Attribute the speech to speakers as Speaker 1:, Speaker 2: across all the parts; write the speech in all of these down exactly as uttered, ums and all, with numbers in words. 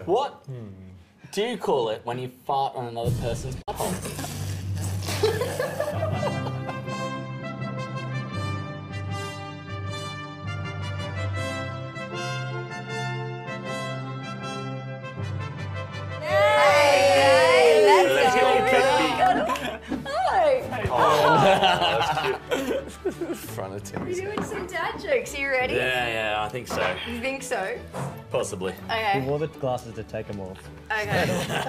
Speaker 1: What hmm. do you call it when you fart on another person's butthole?
Speaker 2: Front of Tim.
Speaker 3: You're doing some dad jokes. Are you ready?
Speaker 1: Yeah, yeah, I think so.
Speaker 3: You think so?
Speaker 1: Possibly.
Speaker 3: Okay.
Speaker 4: He wore the glasses to take them off.
Speaker 3: Okay.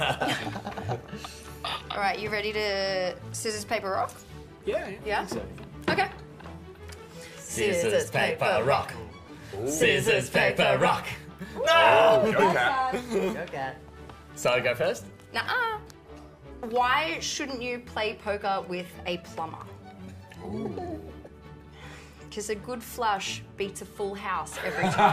Speaker 3: All right, you ready to scissors, paper, rock?
Speaker 1: Yeah.
Speaker 3: Yeah?
Speaker 1: So.
Speaker 3: Okay.
Speaker 1: Scissors, paper, rock. Ooh. Scissors, paper, rock.
Speaker 2: No! Oh, go cat.
Speaker 5: Go cat.
Speaker 1: So I go first?
Speaker 3: Nuh-uh. Why shouldn't you play poker with a plumber? Because a good flush beats a full house every time.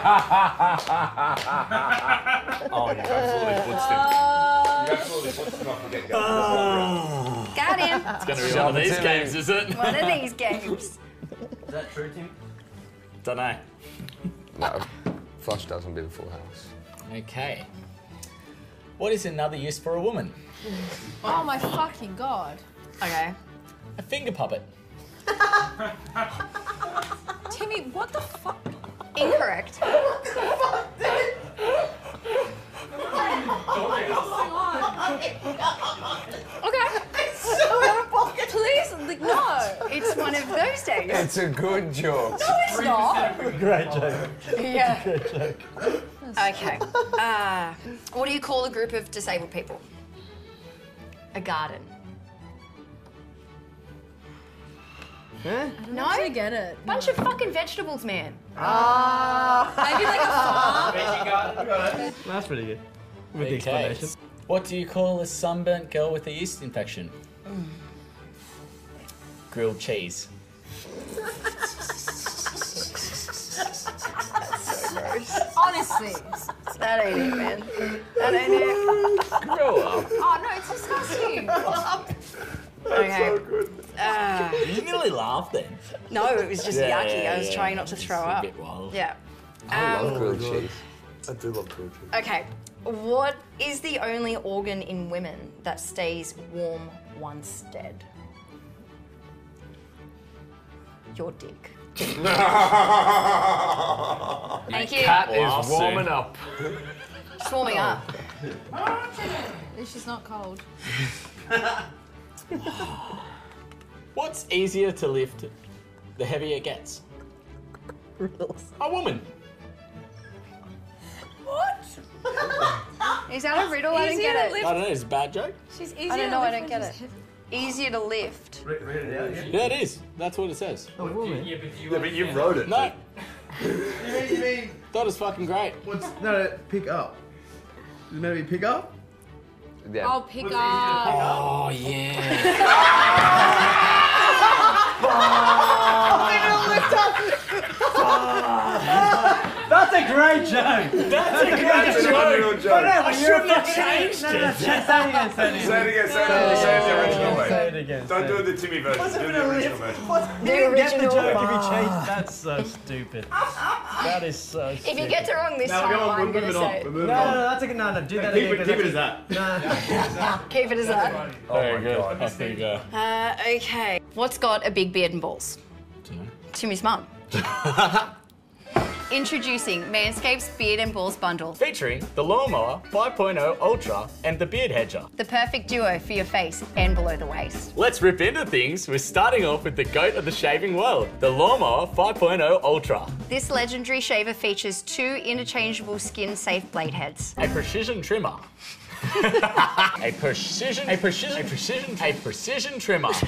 Speaker 2: Oh, you absolutely puts him. You absolutely puts him off the get-go.
Speaker 3: Got him.
Speaker 1: It's going to be one of these games, is it?
Speaker 3: One of these games.
Speaker 4: Is that true, Tim?
Speaker 1: Don't know.
Speaker 2: No, flush doesn't beat a full house.
Speaker 1: Okay. What is another use for a woman?
Speaker 6: Oh my fucking god.
Speaker 3: Okay.
Speaker 1: A finger puppet.
Speaker 6: Timmy, what the fuck?
Speaker 3: Incorrect. Okay.
Speaker 6: Please, like, no.
Speaker 3: It's one of those days.
Speaker 2: It's a good joke.
Speaker 6: No, it's not.
Speaker 4: Great joke.
Speaker 3: Yeah.
Speaker 4: Great joke.
Speaker 3: Okay. Uh, what do you call a group of disabled people? A garden.
Speaker 6: I don't
Speaker 3: No?
Speaker 6: actually get it.
Speaker 3: Bunch of fucking vegetables, man.
Speaker 6: Maybe like a farm.
Speaker 4: That's pretty good. With the
Speaker 1: Okay.
Speaker 4: explanation.
Speaker 1: What do you call a sunburnt girl with a yeast infection?
Speaker 3: Mm.
Speaker 1: Grilled cheese.
Speaker 6: Honestly.
Speaker 3: That ain't it, man. That ain't it.
Speaker 1: Grow up.
Speaker 6: Oh no, it's disgusting.
Speaker 3: Okay. Uh,
Speaker 1: You nearly laughed then.
Speaker 3: no, it was just
Speaker 1: Yeah,
Speaker 3: yucky.
Speaker 1: yeah,
Speaker 3: I was
Speaker 1: yeah.
Speaker 3: trying not to
Speaker 1: It's
Speaker 3: throw
Speaker 1: a
Speaker 3: up.
Speaker 1: bit wild.
Speaker 3: Yeah.
Speaker 2: I
Speaker 3: Um,
Speaker 2: love grilled cheese.
Speaker 7: I do love grilled cheese.
Speaker 3: Okay. What is the only organ in women that stays warm once dead? Your dick. Thank you.
Speaker 2: Cat
Speaker 1: Wow,
Speaker 2: is warming
Speaker 1: soon.
Speaker 2: up.
Speaker 3: Just warming up.
Speaker 6: At least she's not cold.
Speaker 1: What's easier to lift the heavier it gets? A woman.
Speaker 6: What?
Speaker 3: Is that a riddle? I don't
Speaker 6: Easier
Speaker 3: get
Speaker 6: to
Speaker 3: it.
Speaker 1: I don't know, it's a bad joke.
Speaker 6: She's easier
Speaker 3: I don't know,
Speaker 6: to
Speaker 3: I
Speaker 6: lift
Speaker 3: don't get
Speaker 6: when
Speaker 3: it.
Speaker 6: she's-
Speaker 3: Easier to lift.
Speaker 7: Read, read it out, yeah?
Speaker 1: Yeah, it is. That's what it says.
Speaker 4: A woman.
Speaker 7: Yeah, but you wrote it.
Speaker 1: No,
Speaker 7: You mean, you mean,
Speaker 1: that is fucking great.
Speaker 7: what's, no, no, pick up. Is it meant to be pick up?
Speaker 2: Yeah.
Speaker 6: I'll pick up.
Speaker 1: Oh, yeah.
Speaker 4: That's a great joke.
Speaker 1: That's a great
Speaker 7: That's an
Speaker 1: joke.
Speaker 7: original joke.
Speaker 1: I shouldn't have changed
Speaker 4: No, no,
Speaker 1: it.
Speaker 4: say it again, say it again.
Speaker 7: Say it again, say it again, say it the original way.
Speaker 4: Say it again.
Speaker 7: Don't
Speaker 4: say
Speaker 7: do
Speaker 4: it.
Speaker 7: it the Timmy version, do the original version.
Speaker 4: You
Speaker 3: The
Speaker 4: didn't get the
Speaker 3: original.
Speaker 4: joke if you changed. That's so stupid. That is so stupid.
Speaker 3: If you get it wrong this
Speaker 7: No,
Speaker 3: time,
Speaker 7: go on,
Speaker 3: I'm
Speaker 7: we're
Speaker 3: gonna
Speaker 7: moving
Speaker 3: say
Speaker 7: on.
Speaker 3: it.
Speaker 7: We're
Speaker 4: No,
Speaker 7: moving
Speaker 4: no,
Speaker 7: on.
Speaker 4: no, that's a good. No, no, do that
Speaker 7: Keep
Speaker 4: again.
Speaker 7: it, keep it as that.
Speaker 4: No.
Speaker 3: Keep it as that.
Speaker 1: Very good. I think, uh,
Speaker 3: Uh, okay. What's got a big beard and balls? Timmy's mum. Introducing Manscaped's Beard and Balls Bundle.
Speaker 1: featuring the Lawnmower five point oh Ultra and the Beard Hedger.
Speaker 3: The perfect duo for your face and below the waist.
Speaker 1: Let's rip into things. We're starting off with the goat of the shaving world, the Lawnmower five point oh Ultra.
Speaker 3: This legendary shaver features two interchangeable skin-safe blade heads.
Speaker 1: A precision trimmer. a precision, a precision, a precision, a precision trimmer. Because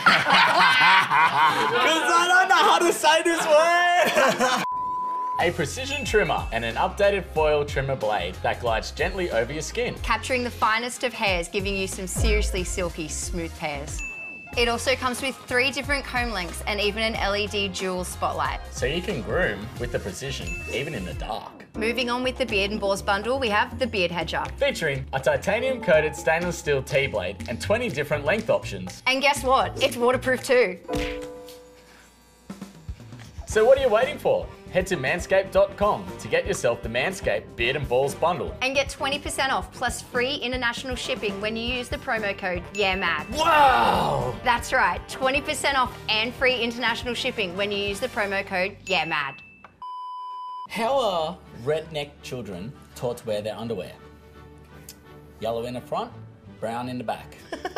Speaker 1: I don't know how to say this word. A precision trimmer and an updated foil trimmer blade that glides gently over your skin.
Speaker 3: Capturing the finest of hairs, giving you some seriously silky, smooth pairs. It also comes with three different comb lengths and even an L E D dual spotlight.
Speaker 1: So you can groom with the precision, even in the dark.
Speaker 3: Moving on with the Beard and Balls Bundle, we have the Beard Hedger.
Speaker 1: Featuring a titanium-coated stainless steel T-blade and twenty different length options.
Speaker 3: And guess what? It's waterproof too.
Speaker 1: So what are you waiting for? Head to manscaped dot com to get yourself the Manscaped Beard and Balls bundle.
Speaker 3: And get twenty percent off plus free international shipping when you use the promo code YEAHMAD.
Speaker 1: Wow!
Speaker 3: That's right, twenty percent off and free international shipping when you use the promo code YEAHMAD.
Speaker 1: How are redneck children taught to wear their underwear? Yellow in the front, brown in the back.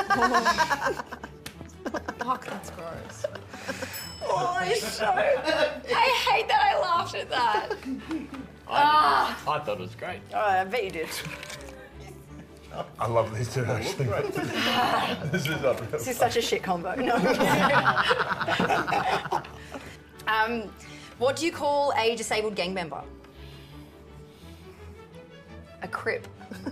Speaker 6: Fuck, that's gross.
Speaker 3: Holy shit. I hate that I laughed at that.
Speaker 1: I, I thought it was great.
Speaker 3: Oh, I bet you did.
Speaker 2: I love these two actually. This is unreal.
Speaker 3: This is such a shit combo. No. um, what do you call a disabled gang member? A crip.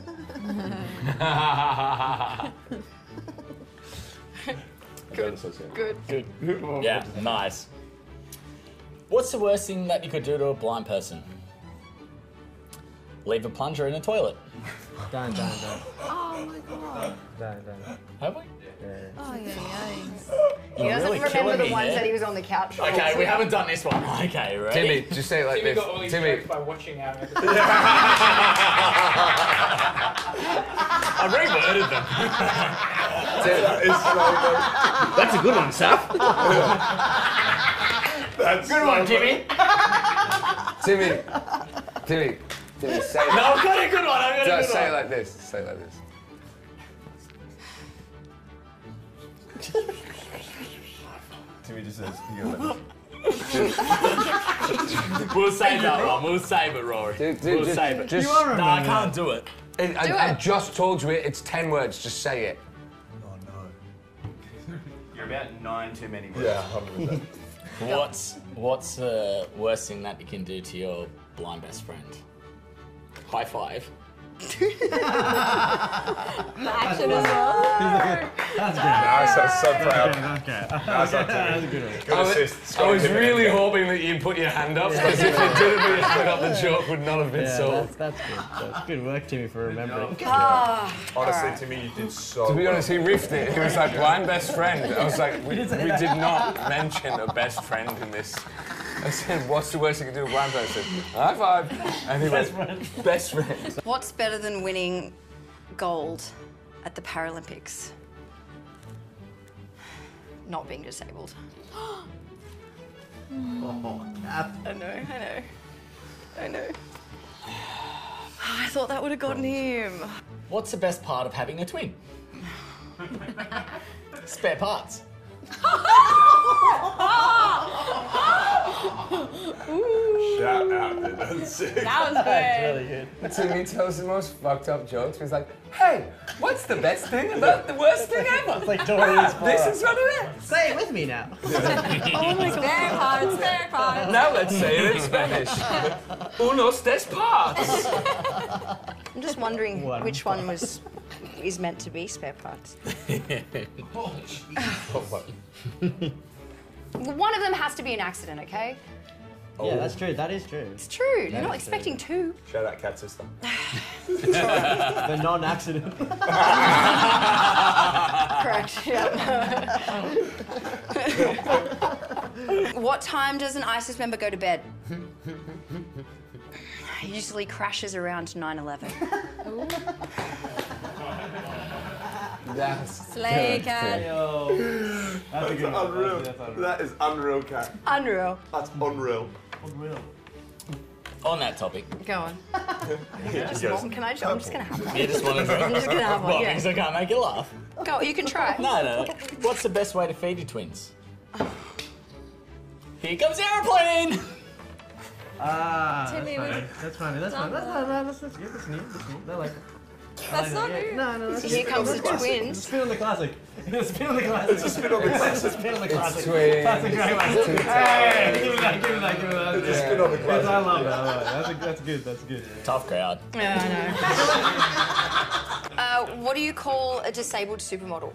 Speaker 2: Good.
Speaker 3: Good.
Speaker 1: Good. Yeah, nice. What's the worst thing that you could do to a blind person? Leave a plunger in a toilet.
Speaker 4: Don't, don't, don't.
Speaker 6: Oh my god.
Speaker 4: Don't, don't.
Speaker 1: Have we?
Speaker 6: Oh yeah, yeah.
Speaker 3: He
Speaker 1: You're
Speaker 3: doesn't
Speaker 1: really
Speaker 3: remember
Speaker 1: killing
Speaker 3: the
Speaker 1: me
Speaker 3: ones
Speaker 1: here.
Speaker 3: that he was on the couch for.
Speaker 1: Okay, we haven't done this one. Okay, ready?
Speaker 5: Timmy, just say it like
Speaker 8: Timmy
Speaker 5: this.
Speaker 8: got all these
Speaker 5: Timmy.
Speaker 8: jokes by watching our episode.
Speaker 1: I reworded them.
Speaker 2: It's so good.
Speaker 7: That's a good one, Saf.
Speaker 2: That's
Speaker 1: Good one, Timmy.
Speaker 5: Timmy. Timmy. Timmy, say it.
Speaker 1: No, I've got a good one. I've got a
Speaker 5: Just
Speaker 1: good
Speaker 5: say it
Speaker 1: one.
Speaker 5: like this. Say it like this.
Speaker 2: Timmy just says, you go
Speaker 1: We'll save that one. We'll save it, Rory.
Speaker 5: Dude, dude,
Speaker 1: we'll
Speaker 5: just,
Speaker 1: save it.
Speaker 5: Just,
Speaker 1: No, I can't do it.
Speaker 5: I,
Speaker 3: Do
Speaker 5: I, I
Speaker 3: it.
Speaker 5: just told you it. It's ten words. Just say it.
Speaker 2: Oh no.
Speaker 9: You're about nine too many words.
Speaker 2: Yeah, one hundred percent.
Speaker 1: What's what's the worst thing that you can do to your blind best friend? High five.
Speaker 6: Action as well.
Speaker 4: That's good.
Speaker 2: Nice, that's so proud.
Speaker 4: That's good.
Speaker 2: Nice,
Speaker 4: That's
Speaker 2: Timmy.
Speaker 4: a good one.
Speaker 2: Good
Speaker 5: I was,
Speaker 2: assist.
Speaker 5: I was
Speaker 2: Timmy.
Speaker 5: really hoping that you'd put your hand up, because if you didn't put your hand up, the joke would not have been
Speaker 4: Yeah,
Speaker 5: solved.
Speaker 4: that's, that's good. That's good work, Timmy, for remembering.
Speaker 3: Ah,
Speaker 2: Honestly, Timmy, you did so
Speaker 5: To be
Speaker 2: well.
Speaker 5: honest, he riffed it. He was like, blind best friend. I was like, we, we did not mention a best friend in this. I said, what's the worst you can do to a blind person? High five. And he went, best friend.
Speaker 3: what's better than winning gold at the Paralympics? Not being disabled.
Speaker 7: Oh, Saf.
Speaker 3: I know, I know. I know. I thought that would have gotten him.
Speaker 1: What's the best part of having a twin? Spare parts.
Speaker 2: Shout out, dude. That's sick.
Speaker 6: That was good.
Speaker 4: Really good.
Speaker 5: Timmy tells the most fucked up jokes. He's like, hey, what's the best thing about the worst thing ever?
Speaker 4: It's like Tori's
Speaker 5: This is what it is.
Speaker 4: Say it with me now.
Speaker 6: Oh my god. Spare parts, spare parts.
Speaker 5: Now let's say it in Spanish. Unos des parts.
Speaker 3: I'm just wondering
Speaker 4: One
Speaker 3: which one was is meant to be spare parts.
Speaker 2: Oh my.
Speaker 3: Well, one of them has to be an accident, okay?
Speaker 4: Yeah, that's true. That is true.
Speaker 3: It's true. You're
Speaker 4: That
Speaker 3: not
Speaker 4: is
Speaker 3: expecting two.
Speaker 2: Shout out Cat Sister.
Speaker 4: The non-accident.
Speaker 3: Correct. Yeah. What time does an ISIS member go to bed? Usually crashes around nine eleven.
Speaker 5: That's
Speaker 6: Slay cat.
Speaker 4: Yo. That's a good one.
Speaker 2: Unreal.
Speaker 4: That's, that's unreal.
Speaker 2: That is unreal, Cat.
Speaker 3: Unreal.
Speaker 2: That's unreal.
Speaker 4: Unreal.
Speaker 1: On that topic,
Speaker 3: Go on.
Speaker 2: He
Speaker 3: Just
Speaker 2: goes,
Speaker 3: one. Can I? I'm just gonna have one.
Speaker 1: you just want to drink.
Speaker 3: I'm just gonna have one.
Speaker 1: What,
Speaker 3: Yeah.
Speaker 1: because I can't make you laugh?
Speaker 3: Go. You can try.
Speaker 1: No, no, no. What's the best way to feed your twins? Here comes the aeroplane!
Speaker 4: Ah,
Speaker 6: Timmy,
Speaker 4: that's
Speaker 6: we-
Speaker 4: funny. That's funny. That's funny. That's, that's, that's, that's good. That's neat. That's neat. I like it.
Speaker 6: That's not new.
Speaker 4: No, no, that's
Speaker 3: Here comes the
Speaker 4: It's a
Speaker 3: twins.
Speaker 4: spin on the classic. It's a spin on the classic. It's a spin on the classic. It's a spin on the classic.
Speaker 5: twins.
Speaker 4: That's a great one. Hey, give me that, give me that, give me that.
Speaker 2: It's a spin on the
Speaker 4: Yes,
Speaker 2: classic.
Speaker 4: I love that. I love that. That's, a, that's good. That's good.
Speaker 1: Tough crowd.
Speaker 3: Yeah, I know. uh, what do you call a disabled supermodel?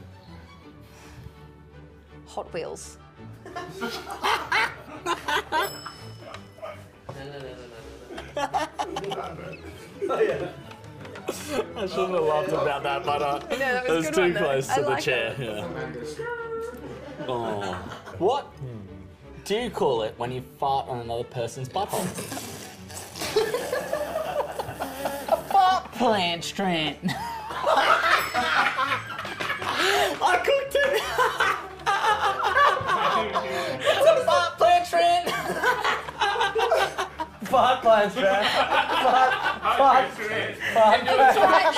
Speaker 3: Hot Wheels.
Speaker 1: I shouldn't have laughed about that, but uh,
Speaker 3: No, that
Speaker 1: it
Speaker 3: was,
Speaker 1: was
Speaker 3: a good
Speaker 1: too
Speaker 3: one, though.
Speaker 1: close
Speaker 3: I
Speaker 1: to the
Speaker 3: like
Speaker 1: chair.
Speaker 3: it.
Speaker 1: Yeah. Oh. What do you call it when you fart on another person's butthole? A fart plant, Trent. I cooked it. It's a fart plant, Trent.
Speaker 4: Fart plants, man. Fart, fart, fart plants.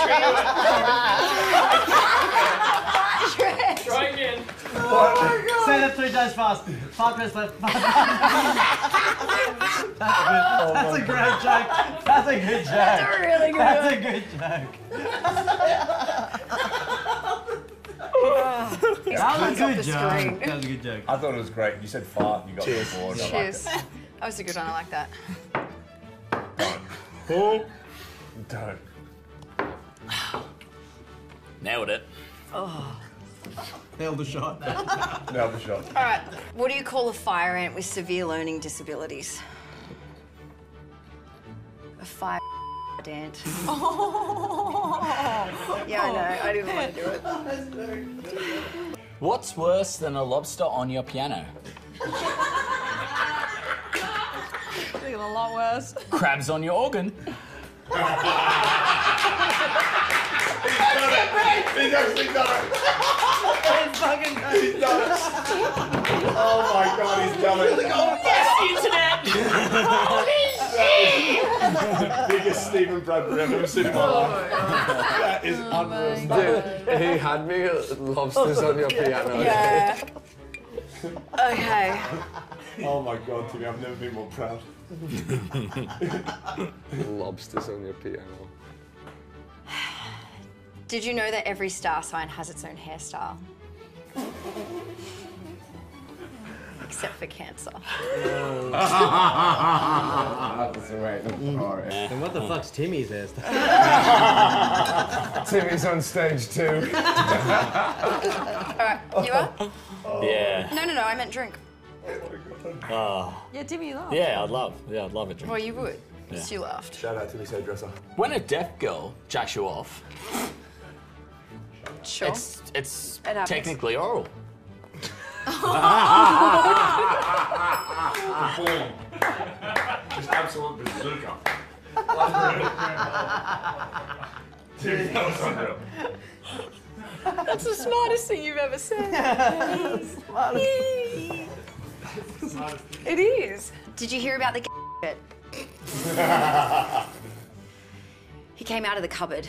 Speaker 6: Try again.
Speaker 4: Say that three times fast. Fart plants, fart plants. That's good. That's a great joke. That's a good joke.
Speaker 6: That's a really good
Speaker 4: That's
Speaker 6: one.
Speaker 4: a good joke. That was a good joke. That was a good joke.
Speaker 2: I thought it was great. You said fart, you got me bored. I liked
Speaker 3: Cheers.
Speaker 2: it.
Speaker 3: That was a good one. I like that.
Speaker 5: Oh. Don't.
Speaker 1: Nailed it.
Speaker 7: Nailed the shot.
Speaker 2: Nailed the shot.
Speaker 3: All right. What do you call a fire ant with severe learning disabilities? A fire ant. Yeah, I know. I didn't want to do it.
Speaker 1: What's worse than a lobster on your piano?
Speaker 6: I think it's a lot worse.
Speaker 1: Crabs on your organ.
Speaker 2: He's actually done it.
Speaker 4: It's fucking
Speaker 2: He's done it. Oh my god, he's done it.
Speaker 1: Yes, internet!
Speaker 2: The biggest Stephen Bradbury I've ever seen in my life. That is unreal stuff.
Speaker 5: Dude, he had me at lobsters on your piano.
Speaker 3: Yeah. Okay.
Speaker 2: Oh my god, Timmy, I've never been more proud.
Speaker 5: Lobsters on your piano.
Speaker 3: Did you know that every star sign has its own hairstyle? Except for Cancer.
Speaker 5: That's right.
Speaker 4: And what the fuck's Timmy's hairstyle?
Speaker 5: Timmy's on stage two.
Speaker 3: All right, you are?
Speaker 1: Yeah.
Speaker 3: No, no, no. I meant drink.
Speaker 1: Oh.
Speaker 6: Yeah, Timmy, you laugh.
Speaker 1: Yeah, I'd love. Yeah, I'd love a drink.
Speaker 3: Well, you would. Because you laughed.
Speaker 2: Shout out to this hairdresser.
Speaker 1: When a deaf girl jacks you off,
Speaker 3: Sure.
Speaker 1: it's it's
Speaker 6: It happens.
Speaker 1: technically oral.
Speaker 2: Boom. Just absolute bazooka. Dude, that was unreal.
Speaker 6: That's the smartest thing you've ever said. It is.
Speaker 3: Did you hear about the bit? He came out of the cupboard.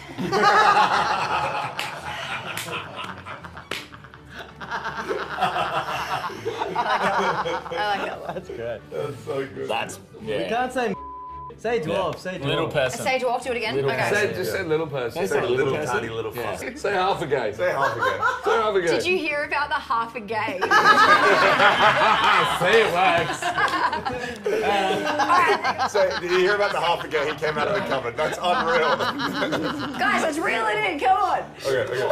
Speaker 3: I like that one.
Speaker 4: That's great.
Speaker 2: That's so good.
Speaker 1: That's
Speaker 4: You
Speaker 1: yeah.
Speaker 4: can't say say dwarf, say dwarf.
Speaker 1: Little person.
Speaker 3: Say dwarf, do it again.
Speaker 1: Little
Speaker 3: Okay.
Speaker 5: Say, just say little person.
Speaker 1: Say little
Speaker 2: Little
Speaker 1: person.
Speaker 2: tiny little
Speaker 1: Yeah.
Speaker 2: fuck.
Speaker 5: Say half a gay.
Speaker 2: Say half again.
Speaker 5: Say half a gay.
Speaker 3: Did you hear about the half a gay?
Speaker 1: Say it works.
Speaker 2: So, did you hear about the half again? He came out of the cupboard. That's unreal.
Speaker 3: Guys, let's reel it in. Come on.
Speaker 2: Okay, okay.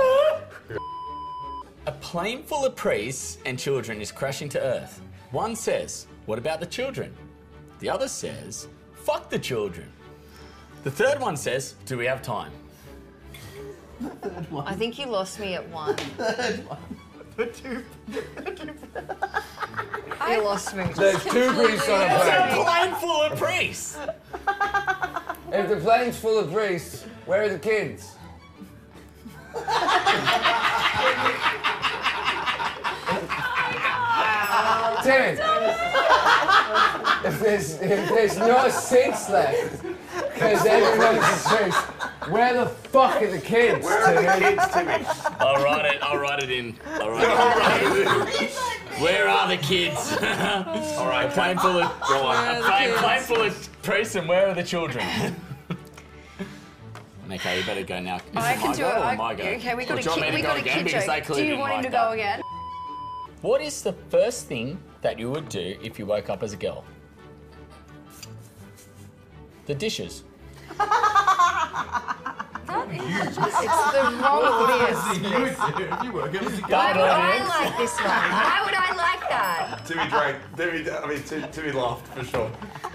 Speaker 1: A plane full of priests and children is crashing to Earth. One says, "What about the children?" The other says, "Fuck the children." The third one says, "Do we have time?"
Speaker 3: I think you lost me at one.
Speaker 7: The two.
Speaker 3: You lost me.
Speaker 5: There's two priests on a
Speaker 1: A
Speaker 5: plane.
Speaker 1: plane full of priests.
Speaker 5: If the plane's full of priests, where are the kids? Timmy, if there's, if there's no seats left, because everybody's a priest, where the fuck are the kids,
Speaker 2: Where are the
Speaker 5: Timmy?
Speaker 2: kids, Timmy?
Speaker 1: I'll write it. I'll write it in. I'll write it in. Where are the kids? All right, a plane full of go on.
Speaker 6: Where are
Speaker 1: A
Speaker 6: the
Speaker 1: plane,
Speaker 6: kids?
Speaker 1: plane full of priests, and where are the children? Okay, you better go now. Is
Speaker 3: I
Speaker 1: it
Speaker 3: can
Speaker 1: my
Speaker 3: do
Speaker 1: go
Speaker 3: it.
Speaker 1: or
Speaker 3: I,
Speaker 1: my go?
Speaker 3: okay, we
Speaker 1: Or
Speaker 3: got a
Speaker 1: do you want me
Speaker 3: kid.
Speaker 1: to
Speaker 3: We
Speaker 1: go
Speaker 3: got a
Speaker 1: again?
Speaker 3: kid
Speaker 1: Because
Speaker 3: joke.
Speaker 1: they
Speaker 3: Do
Speaker 1: clearly
Speaker 3: you
Speaker 1: didn't
Speaker 3: want him
Speaker 1: like
Speaker 3: to
Speaker 1: that.
Speaker 3: go again?
Speaker 1: What is the first thing that you would do if you woke up as a girl? The dishes.
Speaker 3: It's the wrong audience.
Speaker 7: You would do if you work at a
Speaker 3: Why would I like this one? Why would I like that?
Speaker 2: Timmy drank. Timmy, I mean, Tim- Timmy laughed for sure.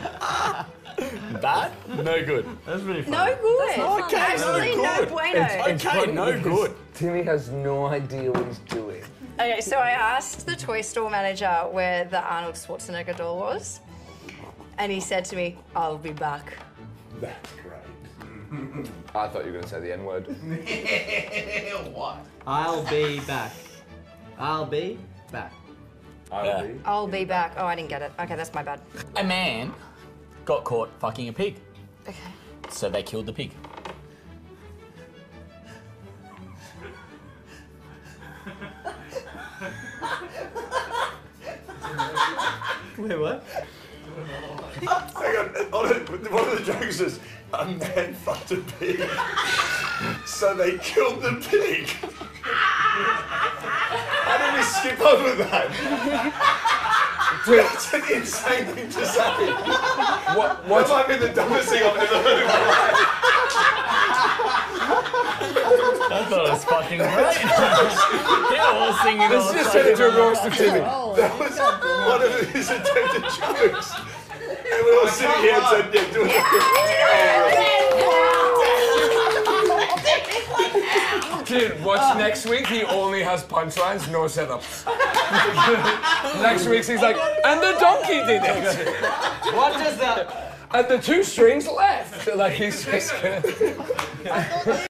Speaker 1: Bad? No good.
Speaker 4: That's really funny.
Speaker 3: No good.
Speaker 6: not
Speaker 1: Okay,
Speaker 3: Absolutely
Speaker 1: no
Speaker 3: no
Speaker 1: good.
Speaker 3: bueno.
Speaker 1: Okay, no good.
Speaker 5: Timmy has no idea what he's doing.
Speaker 6: Okay, so I asked the toy store manager where the Arnold Schwarzenegger doll was, and he said to me, "I'll be back."
Speaker 2: That's great.
Speaker 5: I thought you were going to say the N word.
Speaker 7: What?
Speaker 4: I'll be back. I'll be back.
Speaker 5: I'll
Speaker 1: Yeah.
Speaker 5: be.
Speaker 6: I'll be back. Oh, I didn't get it. Okay, that's my bad.
Speaker 1: A man got caught fucking a pig,
Speaker 6: Okay.
Speaker 1: so they killed the pig.
Speaker 4: Wait, what?
Speaker 2: Hang on, on a, one of the jokes is a man fucked a pig, so they killed the pig. How did we skip over that? That's an insane thing to say.
Speaker 5: What,
Speaker 2: That
Speaker 5: what,
Speaker 2: might be the dumbest thing I've ever heard in my life.
Speaker 1: I thought it was fucking great. They're all singing.
Speaker 5: let's
Speaker 1: all
Speaker 5: just
Speaker 1: the
Speaker 5: turn it to a
Speaker 1: time.
Speaker 5: roast of Timmy.
Speaker 2: That was one of his attempted jokes. And we all sitting here and said, yeah, do it.
Speaker 5: Dude, watch next week. He only has punchlines, no setups. Next week he's like, and the donkey did it.
Speaker 4: What does that?
Speaker 5: And the two strings left. Like he's just gonna.